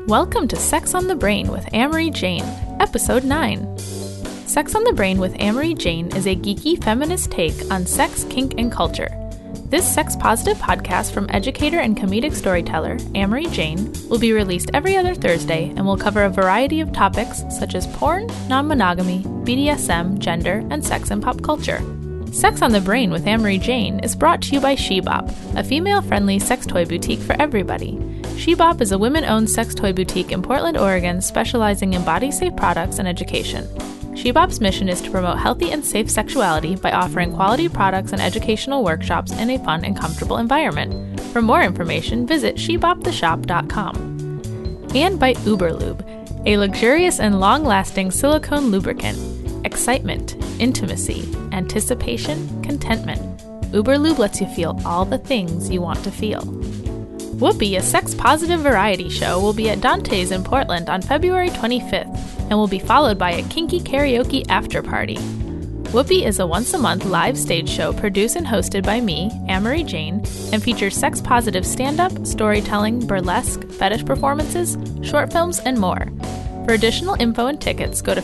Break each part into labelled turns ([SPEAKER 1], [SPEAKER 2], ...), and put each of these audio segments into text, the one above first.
[SPEAKER 1] Welcome to Sex on the Brain with Amory Jane, Episode 9. Sex on the Brain with Amory Jane is a geeky feminist take on sex, kink, and culture. This sex-positive podcast from educator and comedic storyteller Amory Jane will be released every other Thursday and will cover a variety of topics such as porn, non-monogamy, BDSM, gender, and sex and pop culture. Sex on the Brain with Amory Jane is brought to you by Shebop, a female-friendly sex toy boutique for everybody. Shebop is a women-owned sex toy boutique in Portland, Oregon, specializing in body-safe products and education. Shebop's mission is to promote healthy and safe sexuality by offering quality products and educational workshops in a fun and comfortable environment. For more information, visit sheboptheshop.com. And by Uberlube, a luxurious and long-lasting silicone lubricant. Excitement, intimacy, anticipation, contentment. Uberlube lets you feel all the things you want to feel. Whoopee, a sex-positive variety show, will be at Dante's in Portland on February 25th and will be followed by a kinky karaoke after-party. Whoopee is a once-a-month live stage show produced and hosted by me, Amory Jane, and features sex-positive stand-up, storytelling, burlesque, fetish performances, short films, and more. For additional info and tickets, go to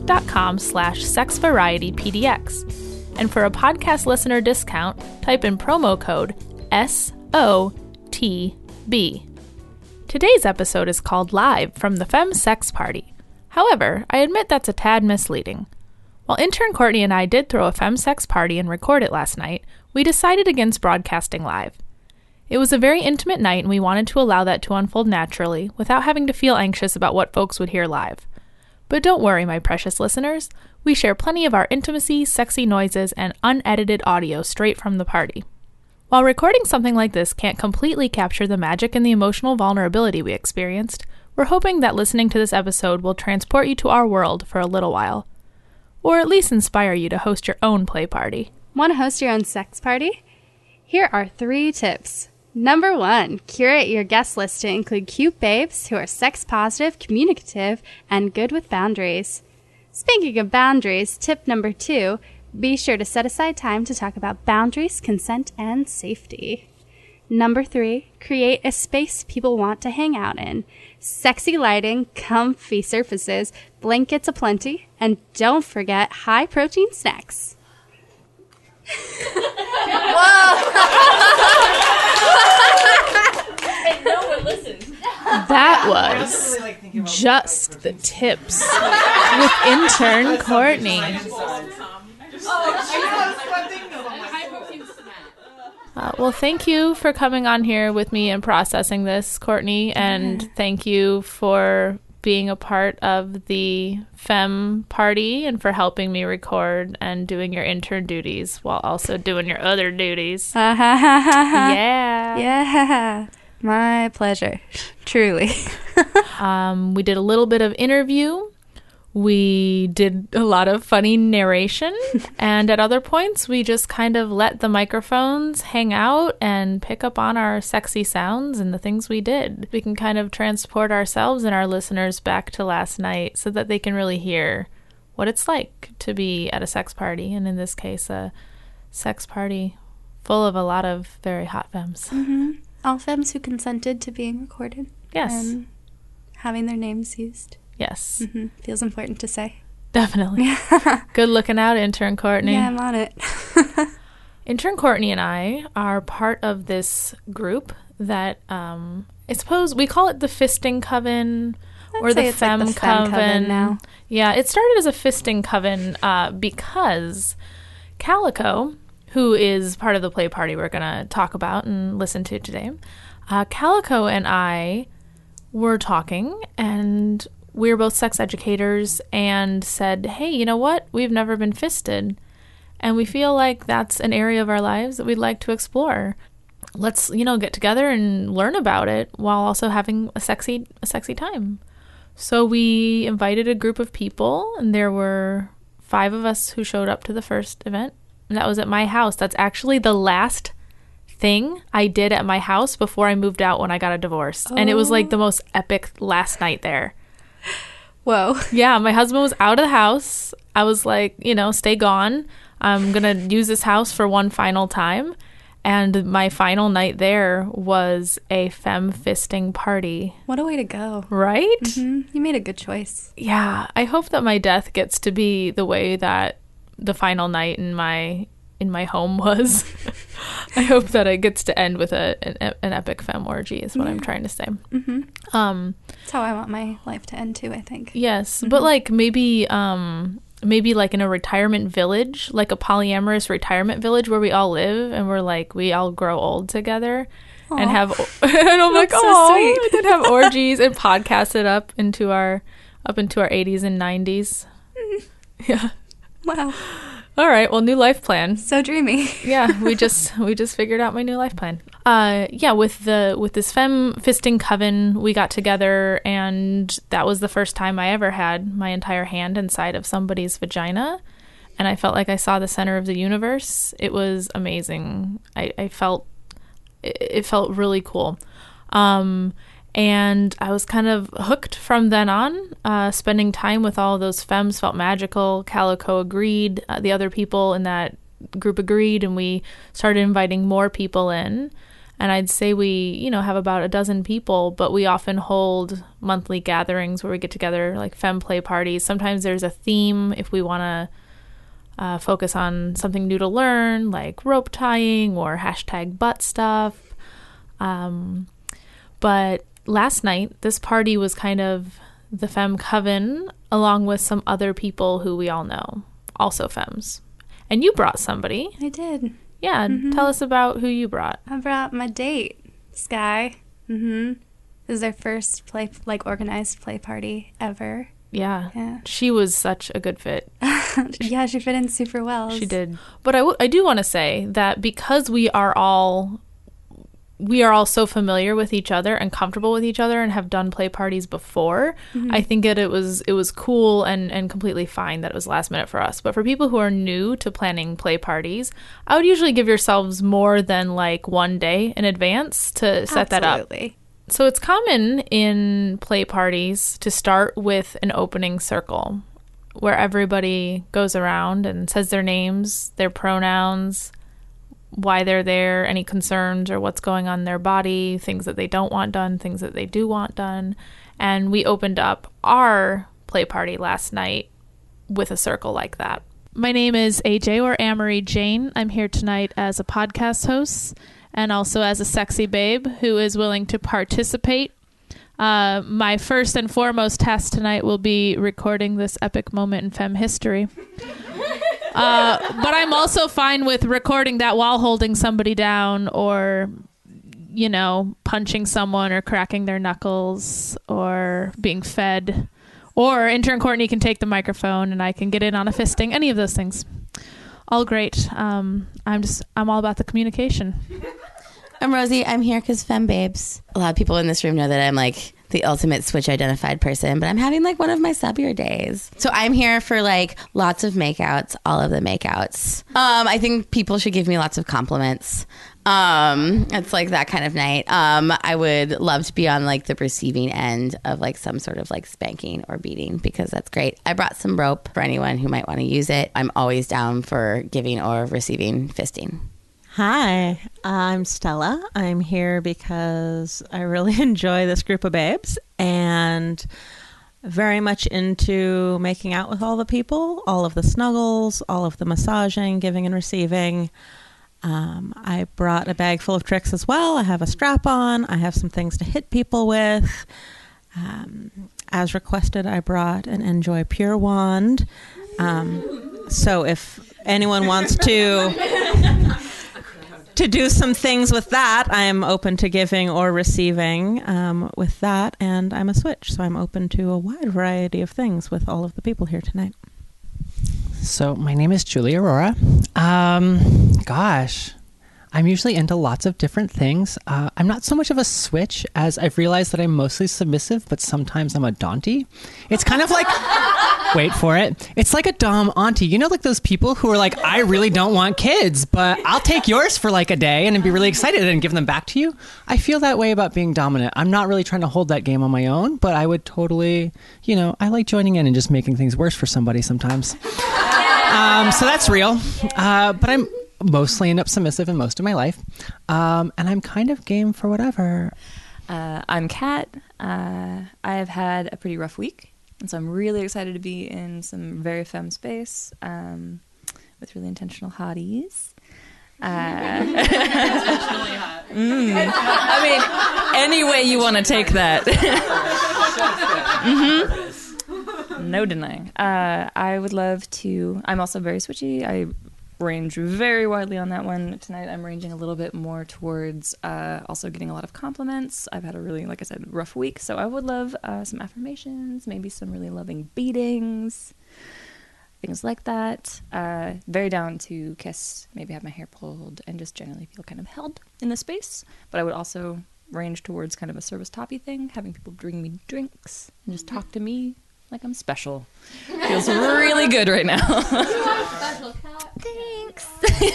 [SPEAKER 1] facebook.com/sexvarietypdx. And for a podcast listener discount, type in promo code SOTB. Today's episode is called Live from the Femme Sex Party. However, I admit that's a tad misleading. While intern Courtney and I did throw a Femme Sex Party and record it last night, we decided against broadcasting live. It was a very intimate night and we wanted to allow that to unfold naturally without having to feel anxious about what folks would hear live. But don't worry, my precious listeners, we share plenty of our intimacy, sexy noises, and unedited audio straight from the party. While recording something like this can't completely capture the magic and the emotional vulnerability we experienced, we're hoping that listening to this episode will transport you to our world for a little while. Or at least inspire you to host your own play party.
[SPEAKER 2] Want to host your own sex party? Here are 3 tips. Number 1, curate your guest list to include cute babes who are sex-positive, communicative, and good with boundaries. Speaking of boundaries, tip number 2, be sure to set aside time to talk about boundaries, consent, and safety. Number 3, create a space people want to hang out in. Sexy lighting, comfy surfaces, blankets aplenty, and don't forget high-protein snacks.
[SPEAKER 3] And no one listened.
[SPEAKER 1] That was just the tips with intern Courtney. Well, thank you for coming on here with me and processing this, Courtney, and thank you for being a part of the Femme Party and for helping me record and doing your intern duties while also doing your other duties. Yeah.
[SPEAKER 2] Yeah. My pleasure. Truly.
[SPEAKER 1] We did a little bit of interview. We did a lot of funny narration. And at other points, we just kind of let the microphones hang out and pick up on our sexy sounds and the things we did. We can kind of transport ourselves and our listeners back to last night so that they can really hear what it's like to be at a sex party. And in this case, a sex party full of a lot of very hot femmes.
[SPEAKER 2] Mm-hmm. All femmes who consented to being recorded.
[SPEAKER 1] Yes.
[SPEAKER 2] And having their names used.
[SPEAKER 1] Yes.
[SPEAKER 2] Mm-hmm. Feels important to say.
[SPEAKER 1] Definitely. Good looking out, intern Courtney.
[SPEAKER 2] Yeah, I'm on it.
[SPEAKER 1] Intern Courtney and I are part of this group that I suppose we call it the Fisting Coven or the Femme Coven
[SPEAKER 2] now.
[SPEAKER 1] Yeah, it started as a Fisting Coven because Calico, who is part of the play party we're going to talk about and listen to today, Calico and I were talking and we were both sex educators and said, hey, you know what? We've never been fisted. And we feel like that's an area of our lives that we'd like to explore. Let's, get together and learn about it while also having a sexy time. So we invited a group of people, and there were 5 of us who showed up to the first event. And that was at my house. That's actually the last thing I did at my house before I moved out when I got a divorce. Oh. And it was like the most epic last night there.
[SPEAKER 2] Whoa.
[SPEAKER 1] Yeah, my husband was out of the house. I was like, stay gone. I'm going to use this house for one final time. And my final night there was a femme fisting party.
[SPEAKER 2] What a way to go.
[SPEAKER 1] Right?
[SPEAKER 2] Mm-hmm. You made a good choice.
[SPEAKER 1] Yeah. I hope that my death gets to be the way that the final night in my home was. I hope that it gets to end with an epic femme orgy is what I'm trying to say.
[SPEAKER 2] Mm-hmm. That's how I want my life to end too, I think.
[SPEAKER 1] Yes. But like maybe like in a retirement village, like a polyamorous retirement village where we all live and we all grow old together. Aww. And have, and I'm like, oh, we could have orgies and podcast it up into our 80s and 90s. Yeah.
[SPEAKER 2] Wow.
[SPEAKER 1] All right. Well, new life plan.
[SPEAKER 2] So dreamy.
[SPEAKER 1] Yeah. We just figured out my new life plan. Yeah. With this femme fisting coven, we got together, and that was the first time I ever had my entire hand inside of somebody's vagina, and I felt like I saw the center of the universe. It was amazing. It felt really cool. And I was kind of hooked from then on. Spending time with all of those femmes felt magical. Calico agreed. The other people in that group agreed, and we started inviting more people in. And I'd say we, have about a dozen people, but we often hold monthly gatherings where we get together, like femme play parties. Sometimes there's a theme if we want to focus on something new to learn, like rope tying or #butt stuff. But last night, this party was kind of the femme coven, along with some other people who we all know, also femmes. And you brought somebody.
[SPEAKER 2] I did.
[SPEAKER 1] Yeah, Tell us about who you brought.
[SPEAKER 2] I brought my date, Sky. This is their first organized play party ever.
[SPEAKER 1] Yeah. She was such a good fit.
[SPEAKER 2] Yeah, she fit in super well.
[SPEAKER 1] She did. But I do want to say that because we are all so familiar with each other and comfortable with each other and have done play parties before, I think it was cool and completely fine that it was last minute for us. But for people who are new to planning play parties, I would usually give yourselves more than like one day in advance to set that up.
[SPEAKER 2] Absolutely.
[SPEAKER 1] So it's common in play parties to start with an opening circle where everybody goes around and says their names, their pronouns, why they're there, any concerns or what's going on in their body, things that they don't want done, things that they do want done. And we opened up our play party last night with a circle like that. My name is AJ, or Amory Jane. I'm here tonight as a podcast host and also as a sexy babe who is willing to participate. My first and foremost task tonight will be recording this epic moment in femme history. But I'm also fine with recording that while holding somebody down or, punching someone or cracking their knuckles or being fed. Or intern Courtney can take the microphone and I can get in on a fisting. Any of those things. All great. I'm all about the communication.
[SPEAKER 3] I'm Rosie. I'm here because femme babes. A lot of people in this room know that I'm like the ultimate switch identified person, but I'm having like one of my subbier days. So I'm here for like lots of makeouts, all of the makeouts. I think people should give me lots of compliments. It's like that kind of night. I would love to be on like the receiving end of like some sort of like spanking or beating because that's great. I brought some rope for anyone who might want to use it. I'm always down for giving or receiving fisting.
[SPEAKER 4] Hi, I'm Stella. I'm here because I really enjoy this group of babes and very much into making out with all the people, all of the snuggles, all of the massaging, giving and receiving. I brought a bag full of tricks as well. I have a strap on. I have some things to hit people with. As requested, I brought an Enjoy Pure wand. So if anyone wants to do some things with that, I'm open to giving or receiving with that, and I'm a switch, so I'm open to a wide variety of things with all of the people here tonight.
[SPEAKER 5] So my name is Julie Aurora. I'm usually into lots of different things. I'm not so much of a switch as I've realized that I'm mostly submissive, but sometimes I'm a Dauntie. It's kind of like, wait for it. It's like a Dom auntie. You know, like those people who are like, I really don't want kids, but I'll take yours for like a day and be really excited and give them back to you. I feel that way about being dominant. I'm not really trying to hold that game on my own, but I would totally, I like joining in and just making things worse for somebody sometimes. So that's real. But I'm mostly end up submissive in most of my life. And I'm kind of game for whatever.
[SPEAKER 6] I'm Kat. I have had a pretty rough week, and so I'm really excited to be in some very femme space with really intentional hotties. I mean, any way you want to take that. No denying. I would love to. I'm also very switchy. I range very widely on that one. Tonight I'm ranging a little bit more towards also getting a lot of compliments. I've had a really, like I said, rough week, so I would love some affirmations, maybe some really loving beatings, things like that. Very down to kiss, maybe have my hair pulled, and just generally feel kind of held in the space. But I would also range towards kind of a service toppy thing, having people bring me drinks and just talk to me like I'm special. Feels really good right now.
[SPEAKER 3] You are special, Kat.
[SPEAKER 6] Thanks.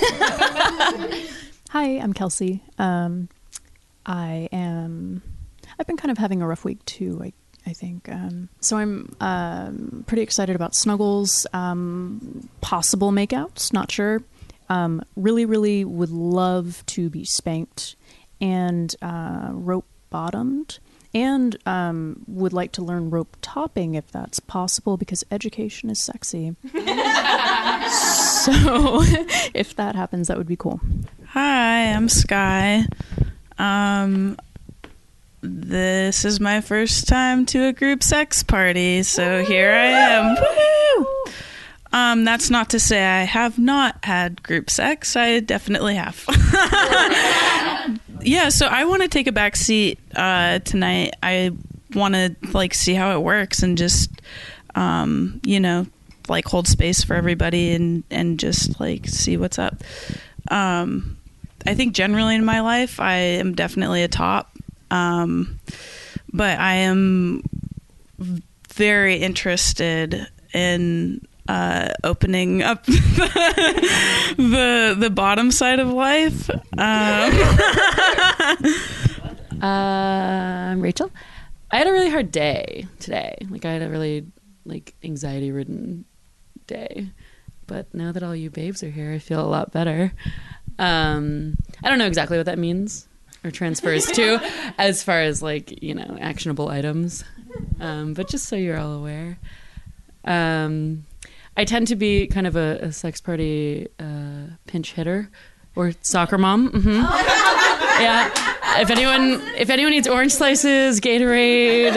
[SPEAKER 7] Hi, I'm Kelsey. I've been kind of having a rough week too, I think. So I'm pretty excited about snuggles, possible makeouts, not sure. Really would love to be spanked and rope bottomed. And would like to learn rope topping if that's possible, because education is sexy. So if that happens, that would be cool.
[SPEAKER 8] Hi, I'm Sky. This is my first time to a group sex party, so here I am. Woo-hoo! That's not to say I have not had group sex. I definitely have. Yeah, so I want to take a back seat tonight. I want to see how it works and just hold space for everybody and just see what's up. I think generally in my life I am definitely a top, but I am very interested in opening up the bottom side of life.
[SPEAKER 9] I'm Rachel. I had a really hard day today. I had a really anxiety-ridden day. But now that all you babes are here, I feel a lot better. I don't know exactly what that means or transfers to as far as actionable items. But just so you're all aware. I tend to be kind of a sex party pinch hitter or soccer mom. Mm-hmm. Yeah. If anyone needs orange slices, Gatorade,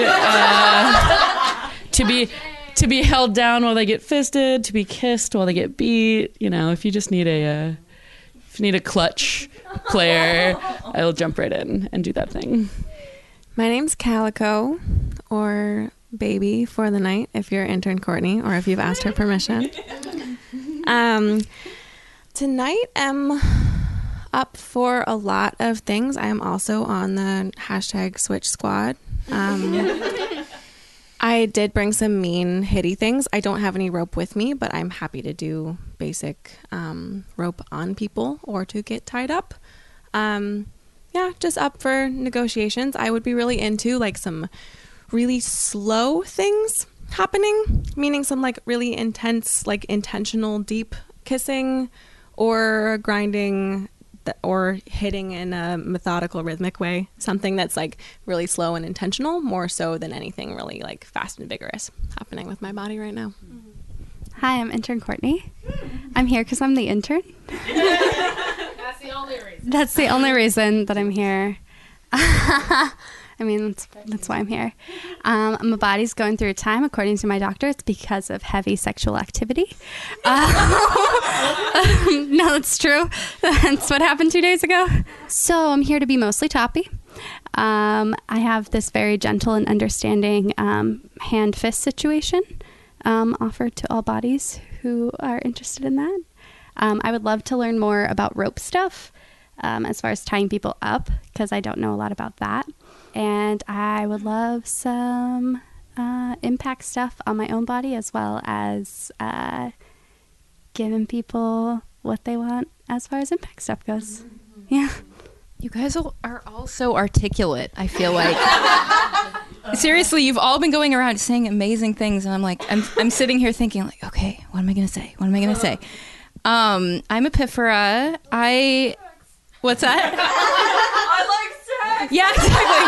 [SPEAKER 9] to be held down while they get fisted, to be kissed while they get beat, if you just need a clutch player, I'll jump right in and do that thing.
[SPEAKER 10] My name's Calico, or Baby for the night, if you're intern Courtney, or if you've asked her permission. Tonight I'm up for a lot of things. I am also on the #Switch Squad. I did bring some mean hitty things. I don't have any rope with me, but I'm happy to do basic rope on people or to get tied up. Just up for negotiations. I would be really into some really slow things happening, meaning some really intense, intentional deep kissing or grinding or hitting in a methodical rhythmic way, something that's really slow and intentional, more so than anything really fast and vigorous happening with my body right now.
[SPEAKER 2] Hi, I'm intern Courtney. I'm here because I'm the intern.
[SPEAKER 1] That's the only reason.
[SPEAKER 2] That's the only reason that I'm here. I mean, that's why I'm here. My body's going through a time, according to my doctor. It's because of heavy sexual activity. No, it's true. That's what happened 2 days ago. So I'm here to be mostly toppy. I have this very gentle and understanding hand-fist situation offered to all bodies who are interested in that. I would love to learn more about rope stuff as far as tying people up, because I don't know a lot about that. And I would love some impact stuff on my own body, as well as giving people what they want as far as impact stuff goes. Yeah.
[SPEAKER 11] You guys are all so articulate, I feel like. Seriously, you've all been going around saying amazing things, and I'm sitting here thinking, okay, what am I going to say? What am I going to say? I'm Epiphora. What's that? I like sex. Yeah, exactly.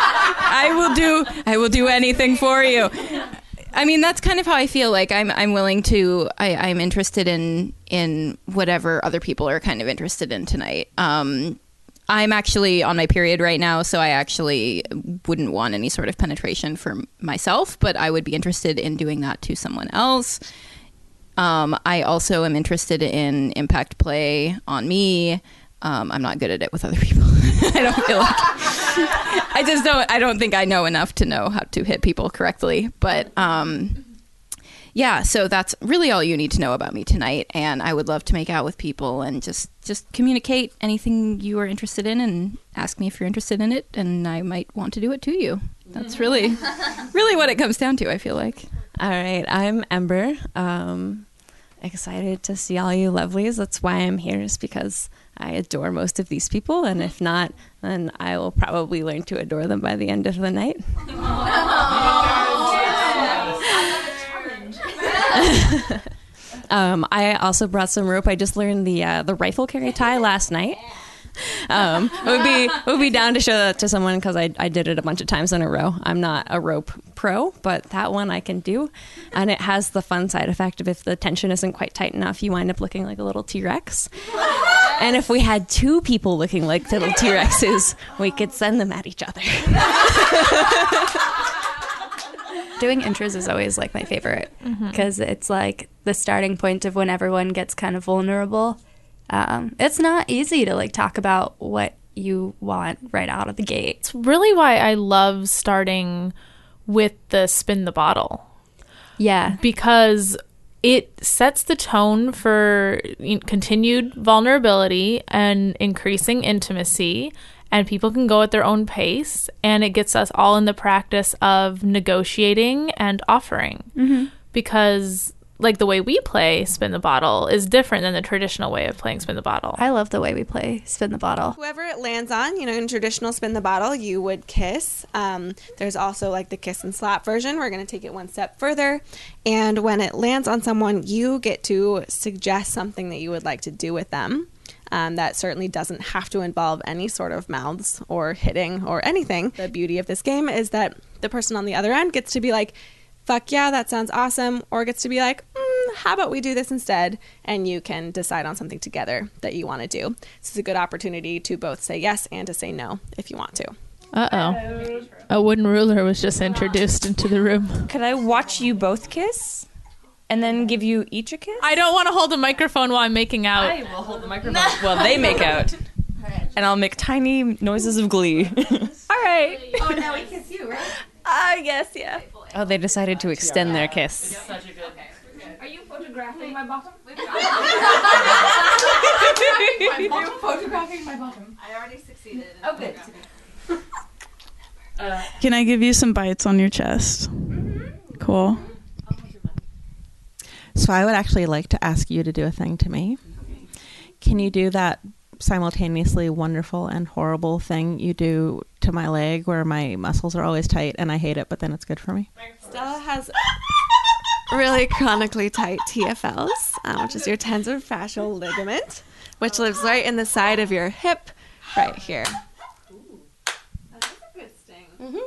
[SPEAKER 11] I will do anything for you. I mean, that's kind of how I feel. Like I'm willing to. I'm interested in whatever other people are kind of interested in tonight. I'm actually on my period right now, so I actually wouldn't want any sort of penetration for myself, but I would be interested in doing that to someone else. I also am interested in impact play on me. I'm not good at it with other people. I don't feel like I don't think I know enough to know how to hit people correctly. But yeah, so that's really all you need to know about me tonight. And I would love to make out with people and just communicate anything you are interested in and ask me if you're interested in it. And I might want to do it to you. That's really what it comes down to, I feel like.
[SPEAKER 12] All right, I'm Ember. Excited to see all you lovelies. That's why I'm here, is because I adore most of these people, and if not, then I will probably learn to adore them by the end of the night. I also brought some rope. I just learned the rifle carry tie last night. Would be down to show that to someone, because I did it a bunch of times in a row. I'm not a rope pro, but that one I can do, and it has the fun side effect of if the tension isn't quite tight enough, you wind up looking like a little T-Rex. And if we had two people looking like little T-Rexes, we could send them at each other.
[SPEAKER 2] Doing intros is always like my favorite, because it's like the starting point of when everyone gets kind of vulnerable. It's not easy to like talk about what you want right out of the gate.
[SPEAKER 1] It's really why I love starting with the spin the bottle.
[SPEAKER 2] Yeah.
[SPEAKER 1] Because it sets the tone for continued vulnerability and increasing intimacy, and people can go at their own pace, and it gets us all in the practice of negotiating and offering. Because like the way we play Spin the Bottle is different than the traditional way of playing Spin the Bottle.
[SPEAKER 2] I love the way we play Spin the Bottle.
[SPEAKER 10] Whoever it lands on, in traditional Spin the Bottle, you would kiss. There's also like the kiss and slap version. We're going to take it one step further. And when it lands on someone, you get to suggest something that you would like to do with them. That certainly doesn't have to involve any sort of mouths or hitting or anything. The beauty of this game is that the person on the other end gets to be like, fuck yeah, that sounds awesome, or gets to be like, how about we do this instead? And you can decide on something together that you want to do. This is a good opportunity to both say yes and to say no if you want to.
[SPEAKER 1] Uh-oh. A wooden ruler was just introduced into the room.
[SPEAKER 6] Could I watch you both kiss? And then give you each a kiss?
[SPEAKER 1] I don't want to hold the microphone while I'm making out.
[SPEAKER 6] I will hold the microphone while they make out. And I'll make tiny noises of glee. All right.
[SPEAKER 3] Oh, now we kiss you, right?
[SPEAKER 6] I guess, yeah. Oh, they decided to extend their kiss.
[SPEAKER 13] Are you photographing my bottom?
[SPEAKER 3] Are you photographing my bottom? I already succeeded.
[SPEAKER 13] Oh, good.
[SPEAKER 8] Can I give you some bites on your chest? Cool.
[SPEAKER 4] So I would actually like to ask you to do a thing to me. Can you do that simultaneously wonderful and horrible thing you do to my leg where my muscles are always tight and I hate it, but then it's good for me?
[SPEAKER 10] Stella has really chronically tight TFLs, which is your tensor fascial ligament, which lives right in the side of your hip right here.
[SPEAKER 3] Ooh. That is a good sting.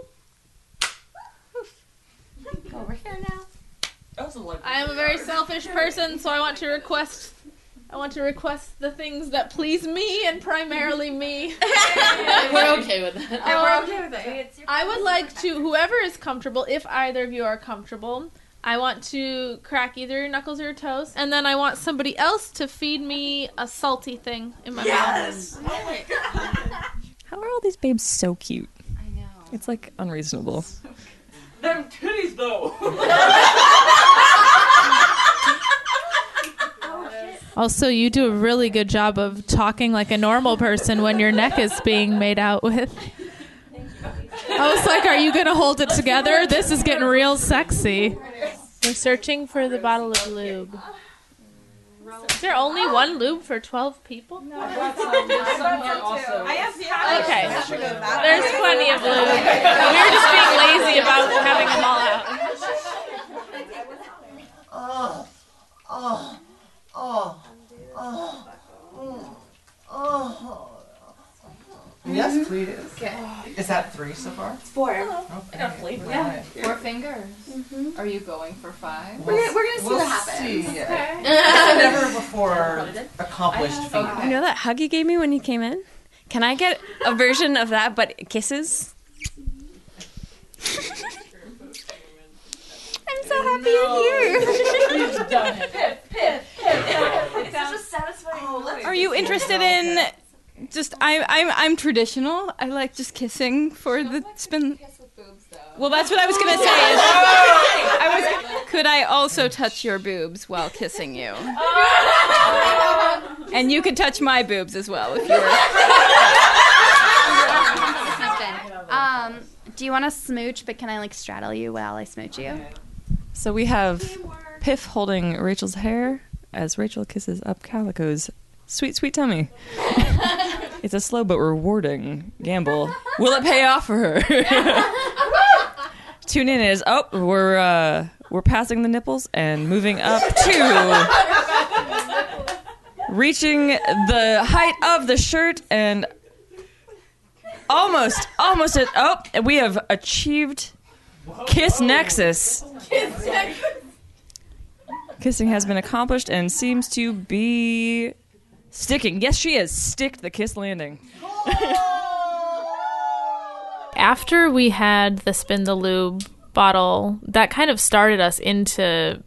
[SPEAKER 3] Go over here now.
[SPEAKER 1] I am a very selfish person, so I want to request the things that please me and primarily me.
[SPEAKER 9] We're okay with that.
[SPEAKER 3] We're okay with it.
[SPEAKER 1] I would like to, whoever is comfortable, if either of you are comfortable, I want to crack either your knuckles or your toes, and then I want somebody else to feed me a salty thing in my mouth.
[SPEAKER 6] How are all these babes so cute?
[SPEAKER 3] I know.
[SPEAKER 6] It's like unreasonable.
[SPEAKER 13] Them titties, though.
[SPEAKER 1] Also, you do a really good job of talking like a normal person when your neck is being made out with. I was like, are you going to hold it together? This is getting real sexy. We're searching for the bottle of lube. Is there only one lube for 12 people? No. Okay. There's plenty of lube. We were just being lazy about having them all out.
[SPEAKER 14] 3 so far?
[SPEAKER 3] 4.
[SPEAKER 14] Oh, I got flavor.
[SPEAKER 13] Yeah, 4 fingers. Are you going for 5?
[SPEAKER 3] We're gonna see what happens.
[SPEAKER 14] See.
[SPEAKER 3] Okay.
[SPEAKER 14] Never before accomplished feat.
[SPEAKER 12] You know that hug you gave me when you came in? Can I get a version of that, but kisses?
[SPEAKER 2] I'm so happy you're here.
[SPEAKER 13] You've done it. Pip. It's such a satisfying.
[SPEAKER 11] Are you interested in just I'm traditional. I like just kissing for the spin. Well, that's what I was gonna say. Could I also touch your boobs while kissing you? And you could touch my boobs as well if you were.
[SPEAKER 2] Do you want to smooch, but can I like straddle you while I smooch you?
[SPEAKER 6] So we have Piff holding Rachel's hair as Rachel kisses up Calico's sweet, sweet tummy. It's a slow but rewarding gamble. Will it pay off for her? Tune in as we're passing the nipples and moving up to reaching the height of the shirt and almost at we have achieved Kiss Nexus. Kissing has been accomplished and seems to be sticking. Yes, she has sticked the kiss landing.
[SPEAKER 1] After we had the Spin the Lube bottle, that kind of started us into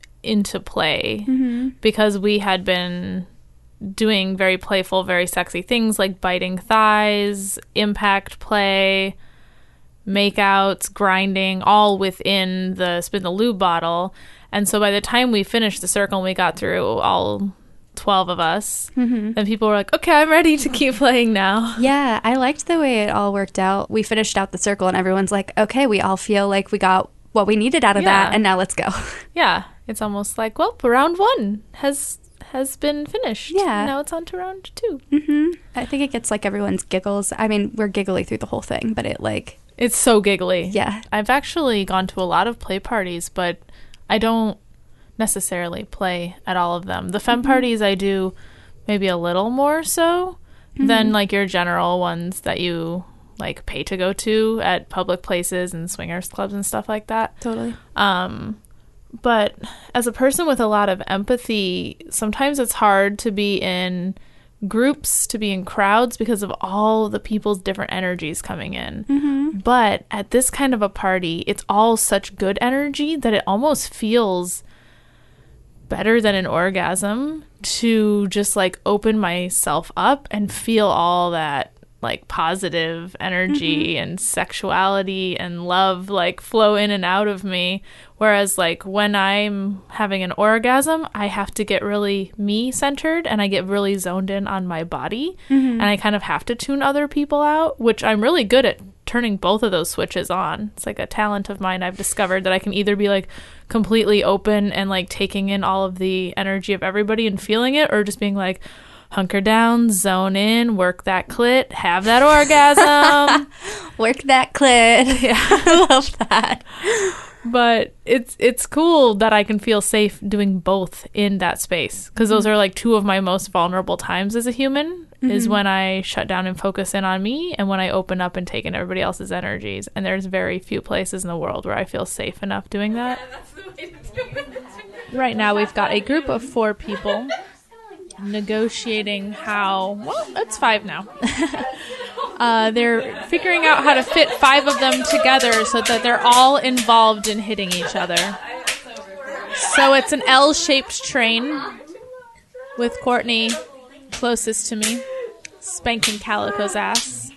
[SPEAKER 1] play because we had been doing very playful, very sexy things like biting thighs, impact play, makeouts, grinding, all within the Spin the Lube bottle. And so by the time we finished the circle and we got through all 12 of us, then people were like, okay, I'm ready to keep playing now.
[SPEAKER 2] Yeah, I liked the way it all worked out. We finished out the circle and everyone's like, okay, we all feel like we got what we needed out of that, and now let's go.
[SPEAKER 1] Yeah, it's almost like, well, round 1 has been finished.
[SPEAKER 2] Yeah.
[SPEAKER 1] Now it's on to round 2.
[SPEAKER 2] I think it gets like everyone's giggles. I mean, we're giggly through the whole thing, but
[SPEAKER 1] it's so giggly.
[SPEAKER 2] Yeah.
[SPEAKER 1] I've actually gone to a lot of play parties, but I don't necessarily play at all of them. The femme parties I do maybe a little more so than like your general ones that you like pay to go to at public places and swingers clubs and stuff like that.
[SPEAKER 2] Totally.
[SPEAKER 1] But as a person with a lot of empathy, sometimes it's hard to be in groups, to be in crowds because of all the people's different energies coming in. But at this kind of a party, it's all such good energy that it almost feels better than an orgasm to just like open myself up and feel all that like positive energy and sexuality and love like flow in and out of me. Whereas like when I'm having an orgasm, I have to get really me centered and I get really zoned in on my body and I kind of have to tune other people out, which I'm really good at turning both of those switches on. It's like a talent of mine I've discovered that I can either be like completely open and like taking in all of the energy of everybody and feeling it, or just being like, hunker down, zone in, work that clit, have that orgasm.
[SPEAKER 2] Work that clit.
[SPEAKER 1] Yeah.
[SPEAKER 2] I love that.
[SPEAKER 1] But it's cool that I can feel safe doing both in that space, because those are like two of my most vulnerable times as a human, is when I shut down and focus in on me and when I open up and take in everybody else's energies. And there's very few places in the world where I feel safe enough doing that.
[SPEAKER 13] Yeah, that's the way to do it.
[SPEAKER 1] Right now we've got a group of 4 people negotiating how, well, it's 5 now. They're figuring out how to fit 5 of them together so that they're all involved in hitting each other. So it's an L-shaped train with Courtney closest to me, spanking Calico's ass.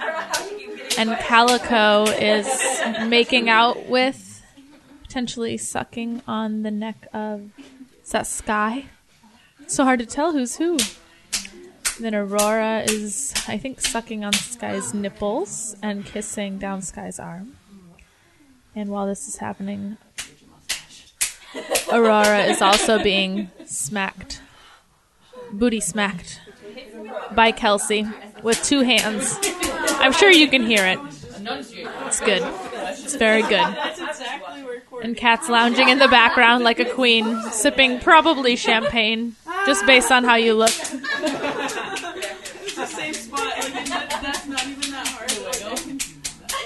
[SPEAKER 1] And Calico is making out with, potentially sucking on the neck of, is that Sky? So hard to tell who's who. Then Aurora is, I think, sucking on Sky's nipples and kissing down Sky's arm. And while this is happening, Aurora is also being smacked, booty smacked, by Kelsey with 2 hands. I'm sure you can hear it. It's good. It's very good. And Kat's lounging in the background like a queen, sipping probably champagne, just based on how you look.
[SPEAKER 8] It's the same spot. Like, that's not even that hard.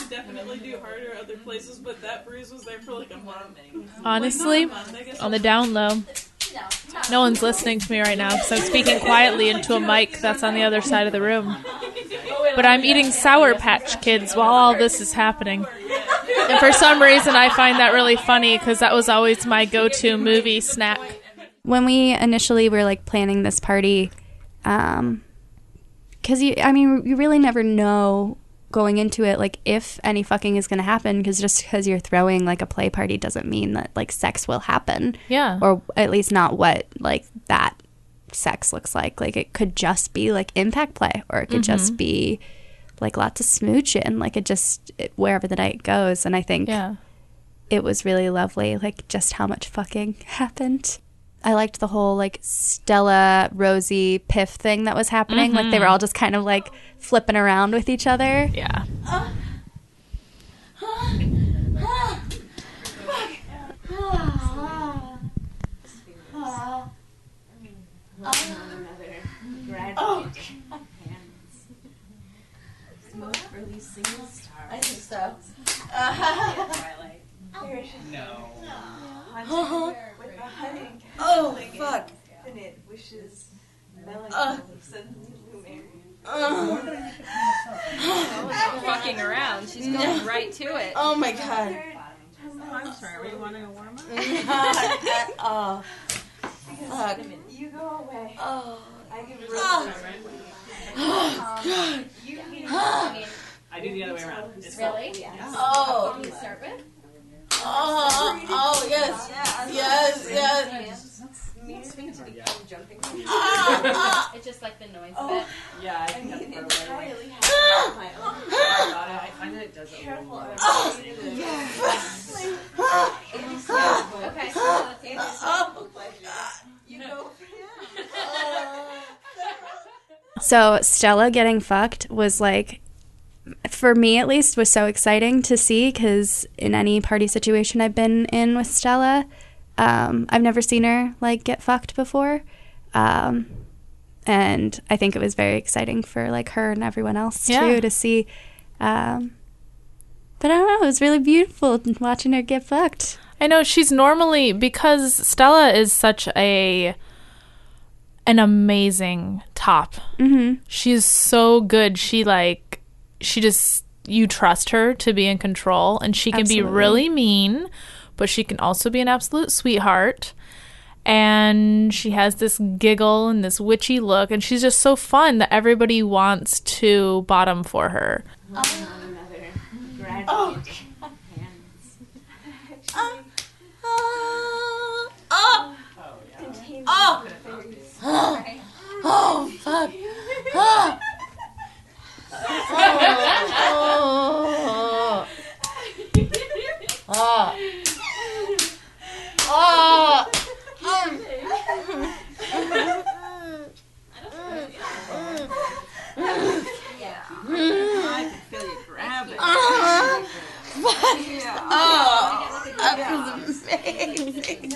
[SPEAKER 8] can definitely do harder other places, but that bruise was there for like a month.
[SPEAKER 1] Honestly, on the down low, no one's listening to me right now because I'm speaking quietly into a mic that's on the other side of the room. But I'm eating Sour Patch Kids while all this is happening. And for some reason, I find that really funny because that was always my go-to movie snack.
[SPEAKER 2] When we initially were like planning this party, because you really never know going into it, like, if any fucking is going to happen, because just because you're throwing like a play party doesn't mean that like sex will happen.
[SPEAKER 1] Yeah.
[SPEAKER 2] Or at least not what like that sex looks like. Like, it could just be like impact play, or it could just be like lots of smooching, like wherever the night goes. And I think it was really lovely, like just how much fucking happened. I liked the whole like Stella, Rosie, Piff thing that was happening. Like, they were all just kind of like flipping around with each other.
[SPEAKER 1] Yeah.
[SPEAKER 3] I think so.
[SPEAKER 14] No.
[SPEAKER 3] Oh, fuck.
[SPEAKER 13] Infinite wishes,
[SPEAKER 11] Fucking around. She's going right to it.
[SPEAKER 3] Oh my god.
[SPEAKER 4] I'm sorry, were you wanting a warm up?
[SPEAKER 3] Not at all. Fuck.
[SPEAKER 13] You go away.
[SPEAKER 3] Oh.
[SPEAKER 13] I give it
[SPEAKER 3] Oh, god.
[SPEAKER 14] I do the other way around. It's
[SPEAKER 11] Really?
[SPEAKER 13] Yes.
[SPEAKER 3] Oh.
[SPEAKER 11] Can you start with?
[SPEAKER 3] Oh, yes. Yes, yes.
[SPEAKER 11] It's just like the noise of it.
[SPEAKER 14] Yeah, I think that's probably
[SPEAKER 13] entirely
[SPEAKER 14] my own. I find that it does it a little more.
[SPEAKER 11] Okay, so
[SPEAKER 13] You go.
[SPEAKER 2] So Stella getting fucked was like, for me at least, was so exciting to see, because in any party situation I've been in with Stella, I've never seen her like get fucked before, and I think it was very exciting for like her and everyone else too to see. But I don't know, it was really beautiful watching her get fucked.
[SPEAKER 1] I know, she's normally, because Stella is such an amazing top. She's so good. You trust her to be in control, and she can be really mean, but she can also be an absolute sweetheart. And she has this giggle and this witchy look, and she's just so fun that everybody wants to bottom for her.
[SPEAKER 3] Oh, fuck.
[SPEAKER 4] I can feel you grabbing.
[SPEAKER 3] That was amazing.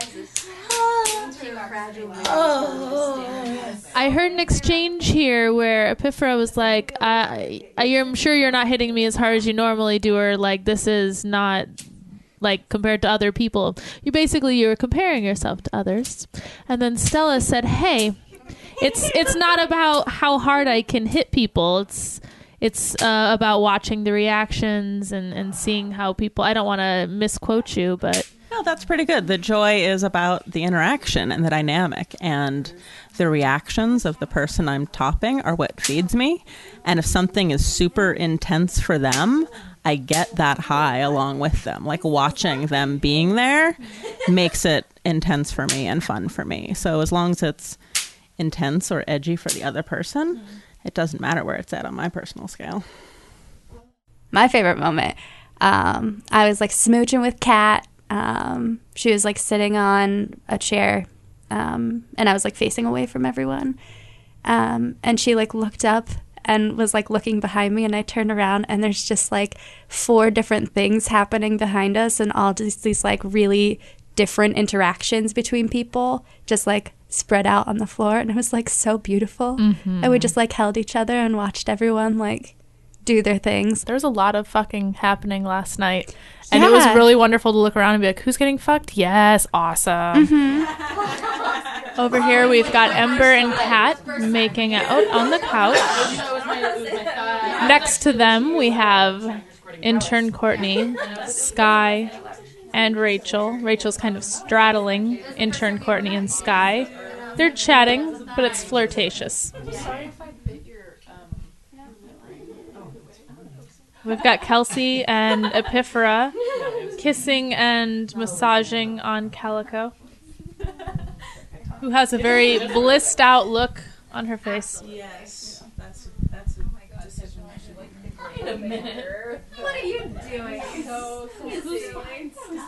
[SPEAKER 1] I heard an exchange here where Epiphora was like, I'm sure you're not hitting me as hard as you normally do, or like, this is not like compared to other people. You were comparing yourself to others. And then Stella said, hey, it's not about how hard I can hit people. It's about watching the reactions and seeing how people, I don't want to misquote you, but...
[SPEAKER 4] No, that's pretty good. The joy is about the interaction and the dynamic, and the reactions of the person I'm topping are what feeds me. And if something is super intense for them, I get that high along with them. Like, watching them being there makes it intense for me and fun for me. So as long as it's intense or edgy for the other person, it doesn't matter where it's at on my personal scale.
[SPEAKER 2] My favorite moment, I was like smooching with Kat. She was like sitting on a chair, and I was like facing away from everyone. And she like looked up and was like looking behind me, and I turned around, and there's just like 4 different things happening behind us, and all just these like really different interactions between people just like spread out on the floor, and it was like so beautiful. And we just like held each other and watched everyone like do their things.
[SPEAKER 1] There was a lot of fucking happening last night. And it was really wonderful to look around and be like, who's getting fucked? Yes, awesome. Over here, we've got Ember and Kat making out on the couch. Next to them, we have intern Courtney, Sky, and Rachel. Rachel's kind of straddling intern Courtney and Sky. They're chatting, but it's flirtatious. We've got Kelsey and Epiphora kissing and massaging on Calico, who has a very blissed out look on her face.
[SPEAKER 8] Yes, that's a decision I should make.
[SPEAKER 13] Wait a minute. What are you doing? So easy. I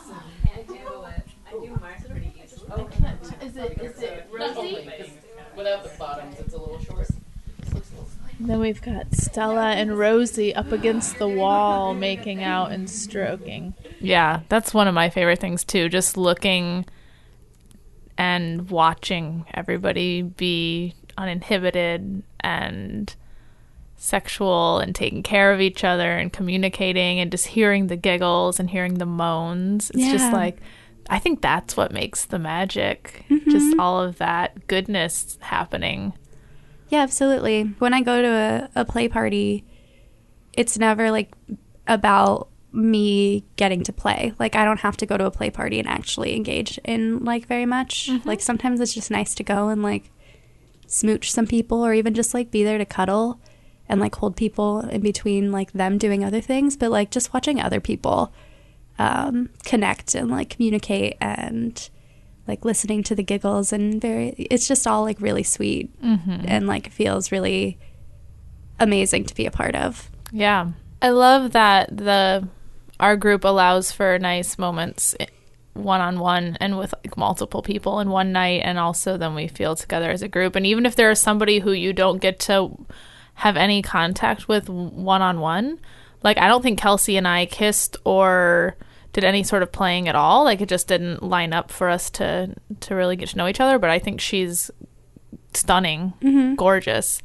[SPEAKER 13] do mine pretty easily. I can't. Is it rosy?
[SPEAKER 9] Without the bottoms, it's a little short.
[SPEAKER 1] Then we've got Stella and Rosie up against the wall making out and stroking. Yeah, that's one of my favorite things too, just looking and watching everybody be uninhibited and sexual and taking care of each other and communicating and just hearing the giggles and hearing the moans. It's just like, I think that's what makes the magic, just all of that goodness happening.
[SPEAKER 2] Yeah, absolutely. When I go to a play party, it's never like about me getting to play. Like, I don't have to go to a play party and actually engage in like very much. Like, sometimes it's just nice to go and like smooch some people, or even just like be there to cuddle and like hold people in between like them doing other things. But like just watching other people connect and like communicate and like listening to the giggles and it's just all like really sweet and like feels really amazing to be a part of.
[SPEAKER 1] Yeah. I love that our group allows for nice moments one-on-one and with like multiple people in one night, and also then we feel together as a group. And even if there is somebody who you don't get to have any contact with one-on-one, like I don't think Kelsey and I kissed or did any sort of playing at all. Like it just didn't line up for us to really get to know each other, but I think she's stunning, gorgeous.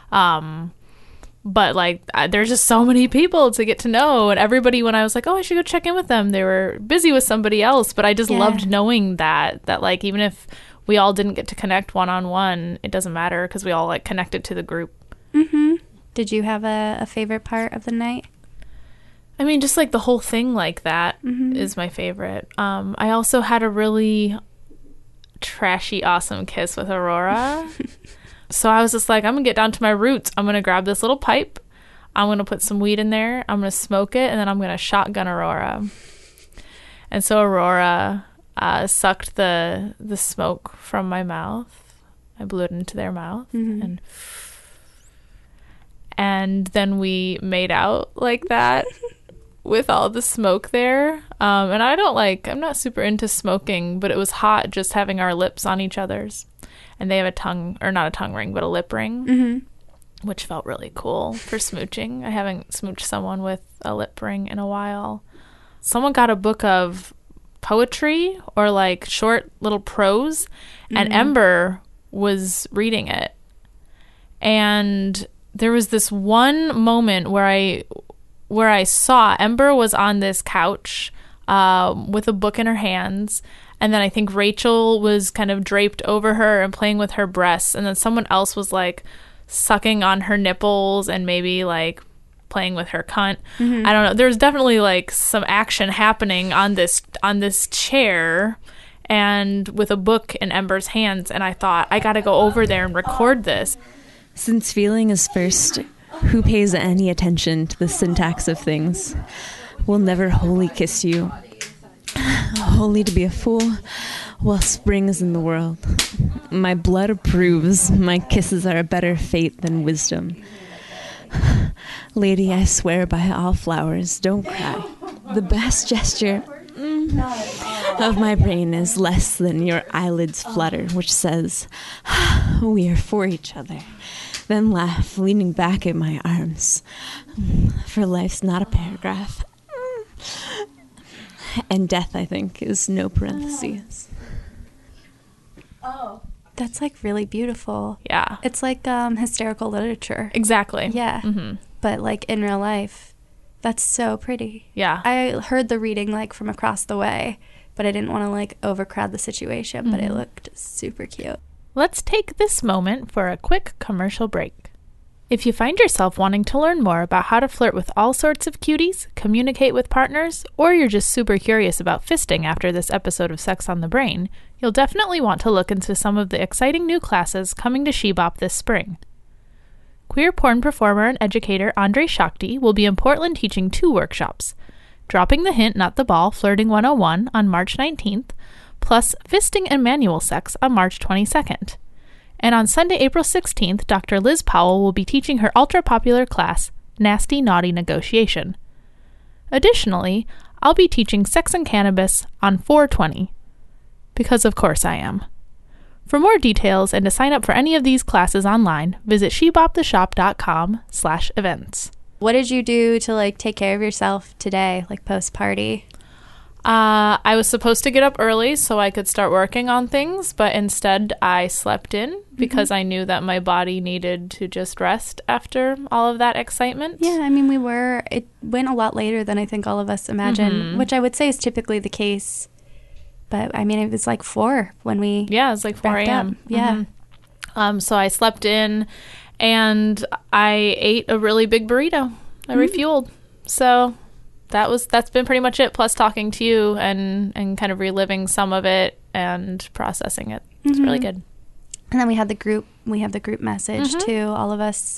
[SPEAKER 1] But like there's just so many people to get to know, and everybody, when I was like, oh, I should go check in with them, they were busy with somebody else. But I just loved knowing that like even if we all didn't get to connect one-on-one, it doesn't matter because we all like connected to the group.
[SPEAKER 2] Did you have a favorite part of the night?
[SPEAKER 1] I mean, just like the whole thing like that is my favorite. I also had a really trashy, awesome kiss with Aurora. So I was just like, I'm going to get down to my roots. I'm going to grab this little pipe. I'm going to put some weed in there. I'm going to smoke it. And then I'm going to shotgun Aurora. And so Aurora sucked the smoke from my mouth. I blew it into their mouth. And then we made out like that with all the smoke there. And I'm not super into smoking, but it was hot just having our lips on each other's. And they have not a tongue ring, but a lip ring, which felt really cool for smooching. I haven't smooched someone with a lip ring in a while. Someone got a book of poetry or like short little prose, and Ember was reading it. And there was this one moment where I saw Ember was on this couch with a book in her hands, and then I think Rachel was kind of draped over her and playing with her breasts, and then someone else was like sucking on her nipples and maybe like playing with her cunt. I don't know. There's definitely like some action happening on this chair and with a book in Ember's hands, and I thought, I gotta go over there and record this.
[SPEAKER 12] Since feeling is first, who pays any attention to the syntax of things will never wholly kiss you. Wholly to be a fool while spring is in the world. My blood approves, my kisses are a better fate than wisdom. Lady, I swear by all flowers, don't cry. The best gesture of my brain is less than your eyelids flutter, which says, we are for each other. Then laugh, leaning back in my arms. For life's not a paragraph. And death, I think, is no parentheses.
[SPEAKER 2] Oh, that's like really beautiful.
[SPEAKER 1] Yeah.
[SPEAKER 2] It's like hysterical literature.
[SPEAKER 1] Exactly.
[SPEAKER 2] Yeah. but like in real life, that's so pretty.
[SPEAKER 1] Yeah.
[SPEAKER 2] I heard the reading like from across the way, but I didn't want to like overcrowd the situation, but it looked super cute.
[SPEAKER 1] Let's take this moment for a quick commercial break. If you find yourself wanting to learn more about how to flirt with all sorts of cuties, communicate with partners, or you're just super curious about fisting after this episode of Sex on the Brain, you'll definitely want to look into some of the exciting new classes coming to Shebop this spring. Queer porn performer and educator Andre Shakti will be in Portland teaching 2 workshops, Dropping the Hint, Not the Ball, Flirting 101 on March 19th, plus Fisting and Manual Sex on March 22nd. And on Sunday, April 16th, Dr. Liz Powell will be teaching her ultra-popular class, Nasty Naughty Negotiation. Additionally, I'll be teaching Sex and Cannabis on 4/20, because of course I am. For more details and to sign up for any of these classes online, visit sheboptheshop.com/events.
[SPEAKER 2] What did you do to like take care of yourself today, like post-party?
[SPEAKER 1] I was supposed to get up early so I could start working on things, but instead I slept in because I knew that my body needed to just rest after all of that excitement.
[SPEAKER 2] Yeah, I mean, it went a lot later than I think all of us imagine, which I would say is typically the case. But I mean, it was like 4 when we
[SPEAKER 1] Yeah, it was like 4 a.m.
[SPEAKER 2] Yeah.
[SPEAKER 1] So I slept in and I ate a really big burrito. I refueled. So that's been pretty much it, plus talking to you and kind of reliving some of it and processing it. It's really good.
[SPEAKER 2] And then we have the group message too, all of us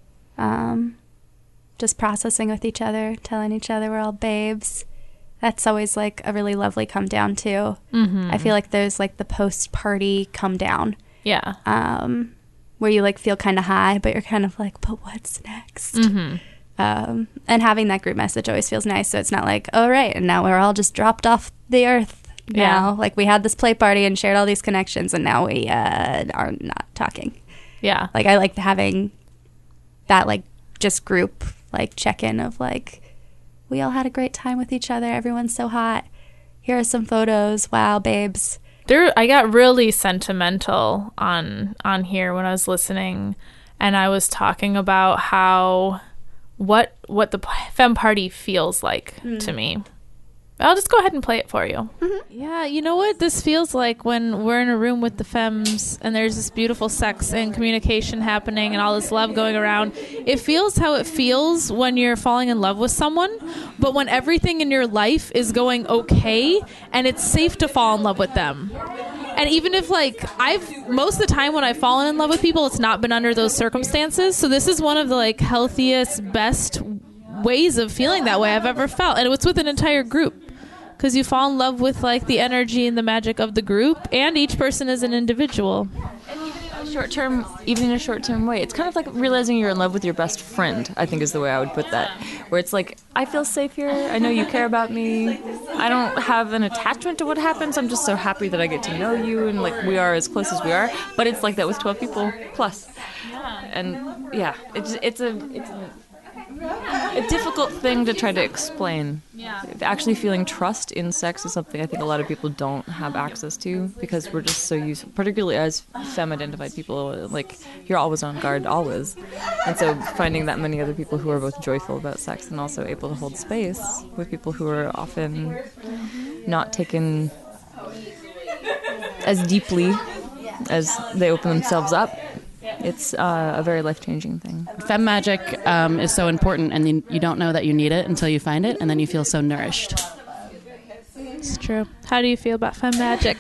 [SPEAKER 2] just processing with each other, telling each other we're all babes. That's always like a really lovely come down too. I feel like there's like the post-party come down.
[SPEAKER 1] Yeah.
[SPEAKER 2] Where you like feel kind of high, but you're kind of like, but what's next? And having that group message always feels nice. So it's not like, oh, right, and now we're all just dropped off the earth now.
[SPEAKER 1] Yeah.
[SPEAKER 2] Like we had this play party and shared all these connections, and now we are not talking.
[SPEAKER 1] Yeah.
[SPEAKER 2] Like I like having that like just group like check-in of like, we all had a great time with each other. Everyone's so hot. Here are some photos. Wow, babes.
[SPEAKER 1] I got really sentimental on here when I was listening, and I was talking about how what the femme party feels like to me. I'll just go ahead and play it for you. Yeah, you know what this feels like when we're in a room with the femmes and there's this beautiful sex and communication happening and all this love going around. It feels how it feels when you're falling in love with someone, but when everything in your life is going okay and it's safe to fall in love with them. And even if like most of the time when I've fallen in love with people, it's not been under those circumstances. So this is one of the like healthiest, best ways of feeling that way I've ever felt. And it was with an entire group. Because you fall in love with like the energy and the magic of the group, and each person is an individual.
[SPEAKER 6] And even in a short-term way, it's kind of like realizing you're in love with your best friend, I think is the way I would put that. Where it's like, I feel safe here, I know you care about me, I don't have an attachment to what happens, I'm just so happy that I get to know you, and like we are as close as we are. But it's like that with 12 people plus. And yeah, it's a difficult thing to try to explain.
[SPEAKER 1] Yeah.
[SPEAKER 6] Actually feeling trust in sex is something I think a lot of people don't have access to because we're just so used, particularly as femme-identified people, like you're always on guard, always. And so finding that many other people who are both joyful about sex and also able to hold space with people who are often not taken as deeply as they open themselves up, it's a very life-changing thing.
[SPEAKER 9] Femme magic is so important, and you don't know that you need it until you find it, and then you feel so nourished.
[SPEAKER 1] It's true. How do you feel about femme magic?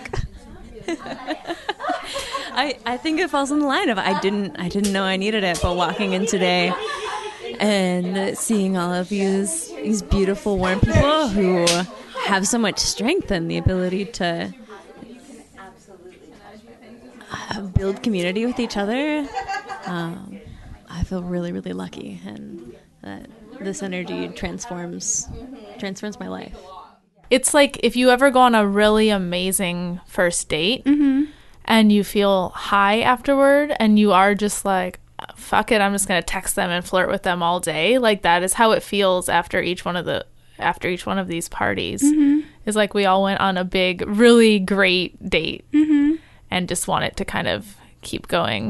[SPEAKER 11] I think it falls in the line of I didn't know I needed it, but walking in today and seeing all of these beautiful, warm people who have so much strength and the ability to build community with each other, I feel really, really lucky, and that this energy transforms my life.
[SPEAKER 1] It's like if you ever go on a really amazing first date and you feel high afterward and you are just like, fuck it, I'm just going to text them and flirt with them all day. Like that is how it feels after each one of these parties. It's like we all went on a big, really great date and just want it to kind of keep going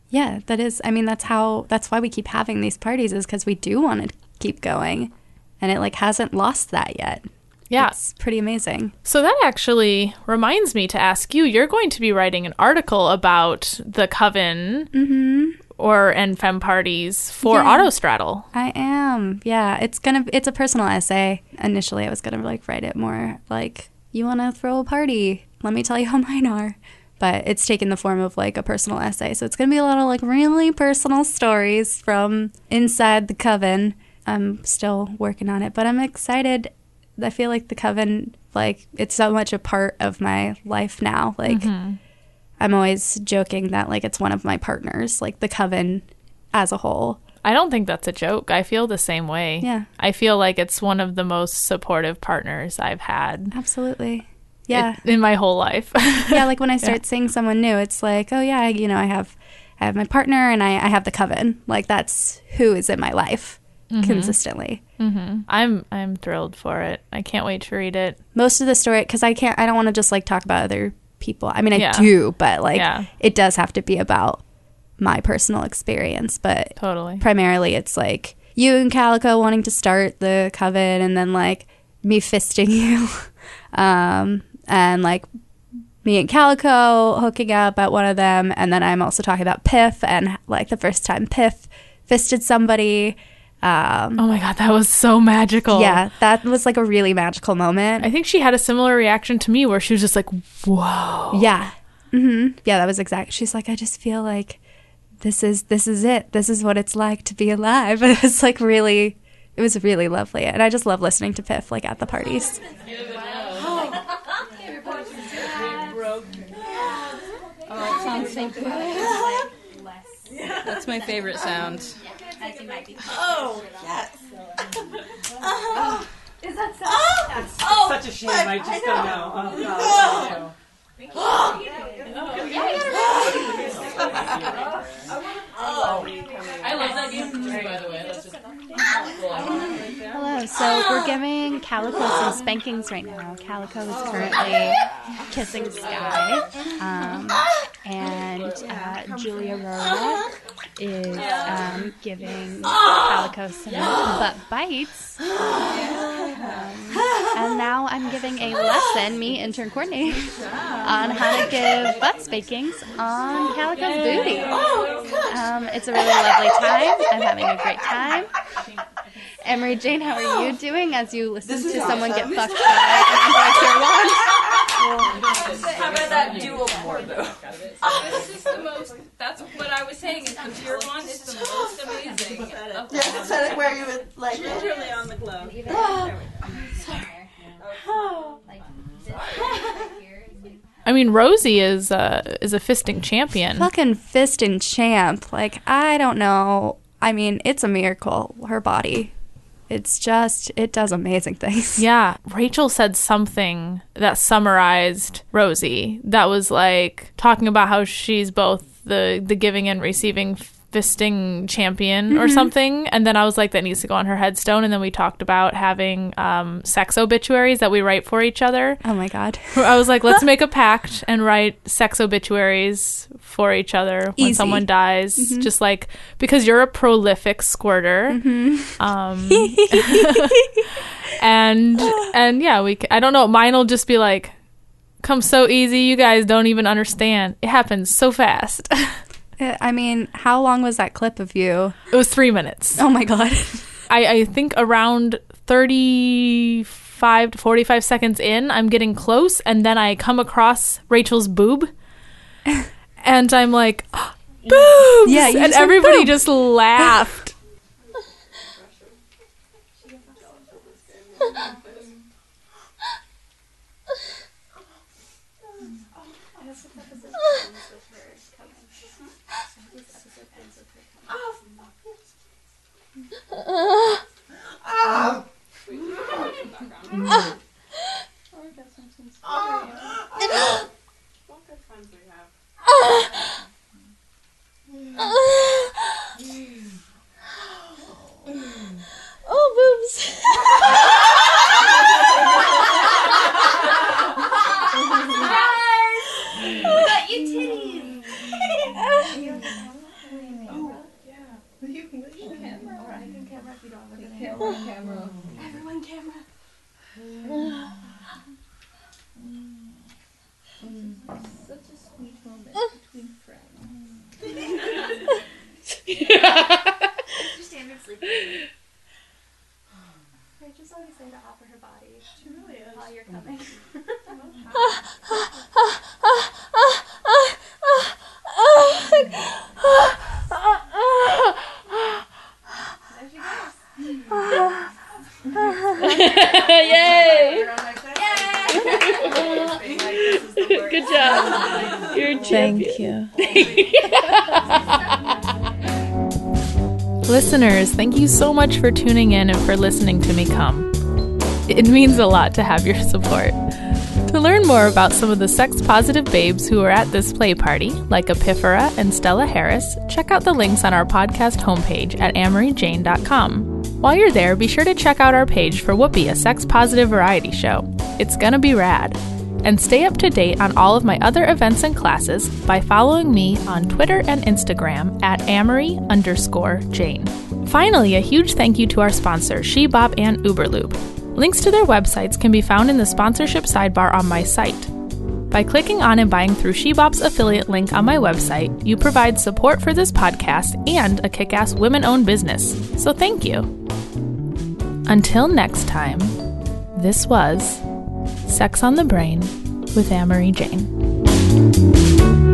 [SPEAKER 2] Yeah, that is. I mean, that's why we keep having these parties, is because we do want to keep going, and it like hasn't lost that yet.
[SPEAKER 1] Yeah.
[SPEAKER 2] It's pretty amazing.
[SPEAKER 1] So that actually reminds me to ask you, you're going to be writing an article about the Coven and femme parties for Autostraddle.
[SPEAKER 2] I am. Yeah, it's a personal essay. Initially, I was gonna like write it more like, you want to throw a party? Let me tell you how mine are. But it's taken the form of like a personal essay. So it's going to be a lot of like really personal stories from inside the Coven. I'm still working on it, but I'm excited. I feel like the Coven, like, it's so much a part of my life now. Like, I'm always joking that like it's one of my partners, like the Coven as a whole.
[SPEAKER 1] I don't think that's a joke. I feel the same way.
[SPEAKER 2] Yeah.
[SPEAKER 1] I feel like it's one of the most supportive partners I've had.
[SPEAKER 2] Absolutely. Yeah.
[SPEAKER 1] In my whole life.
[SPEAKER 2] Yeah, like when I start seeing someone new, it's like, oh yeah, you know, I have my partner and I have the Coven. Like that's who is in my life consistently.
[SPEAKER 1] I'm thrilled for it. I can't wait to read it.
[SPEAKER 2] Most of the story, because I don't want to just like talk about other people. I mean, I do, but like it does have to be about my personal experience. But
[SPEAKER 1] totally,
[SPEAKER 2] primarily it's like you and Calico wanting to start the Coven, and then like me fisting you. And like me and Calico hooking up at one of them, and then I'm also talking about Piff and like the first time Piff fisted somebody.
[SPEAKER 1] Oh my god, that was so magical.
[SPEAKER 2] Yeah, that was like a really magical moment.
[SPEAKER 1] I think she had a similar reaction to me where she was just like, whoa.
[SPEAKER 2] Yeah. Yeah, that was exact. She's like, I just feel like this is it. This is what it's like to be alive. And it was like it was really lovely. And I just love listening to Piff like at the parties.
[SPEAKER 11] Oh, it sounds so good. That's my favorite sound.
[SPEAKER 3] Oh, yes.
[SPEAKER 13] Is that so?
[SPEAKER 14] Oh, such a shame. I just don't know.
[SPEAKER 13] I love that game too, by the way. That's just
[SPEAKER 2] Hello. So we're giving Calico some spankings right now. Calico is currently kissing Sky, and Julia Rora is giving Calico some butt bites. And now I'm giving a lesson, me intern coordinator, on how to give butt spankings on Calico's booty. It's a really lovely time. I'm having a great time. Emery Jane, how are you doing as you listen to someone get fucked by an wand?
[SPEAKER 13] How about that dual more though? This is the most. That's what I was saying. Is the pure one is the most amazing.
[SPEAKER 3] Yeah, pathetic where you would like it.
[SPEAKER 14] Literally on the glove.
[SPEAKER 1] I mean, Rosie is a fisting champion.
[SPEAKER 2] Fucking fisting champ. Like, I don't know. I mean, it's a miracle, her body. It's just, it does amazing things.
[SPEAKER 1] Yeah. Rachel said something that summarized Rosie. That was like talking about how she's both the giving and receiving fisting champion or something. And then I was like, that needs to go on her headstone. And then we talked about having sex obituaries that we write for each other.
[SPEAKER 2] Oh my God.
[SPEAKER 1] I was like, let's make a pact and write sex obituaries for each other when someone dies. Just like, because you're a prolific squirter. And yeah, I don't know, mine will just be like, come so easy, you guys don't even understand. It happens so fast.
[SPEAKER 2] I mean, how long was that clip of you?
[SPEAKER 1] It was 3 minutes.
[SPEAKER 2] Oh my God.
[SPEAKER 1] I think around 35 to 45 seconds in, I'm getting close, and then I come across Rachel's boob, and I'm like, oh, boobs!
[SPEAKER 2] Yeah,
[SPEAKER 1] and everybody just laughed.
[SPEAKER 13] Oh, boobs. Guys, we got you titties. Such a sweet moment between friends. What's your standard sleep? Rachel's always there to offer her body. She really is. While you're coming. There she goes.
[SPEAKER 9] Yay! Good job. You're a champion.
[SPEAKER 1] Thank you. Listeners, thank you so much for tuning in and for listening to me come. It means a lot to have your support. To learn more about some of the sex-positive babes who are at this play party, like Epiphora and Stella Harris, check out the links on our podcast homepage at AmoryJane.com. While you're there, be sure to check out our page for Whoopee, a sex-positive variety show. It's gonna be rad. And stay up to date on all of my other events and classes by following me on Twitter and Instagram at Amory_Jane. Finally, a huge thank you to our sponsors, Shebop and Uberlube. Links to their websites can be found in the sponsorship sidebar on my site. By clicking on and buying through Shebop's affiliate link on my website, you provide support for this podcast and a kick-ass women-owned business. So thank you. Until next time, this was Sex on the Brain with Amory Jane.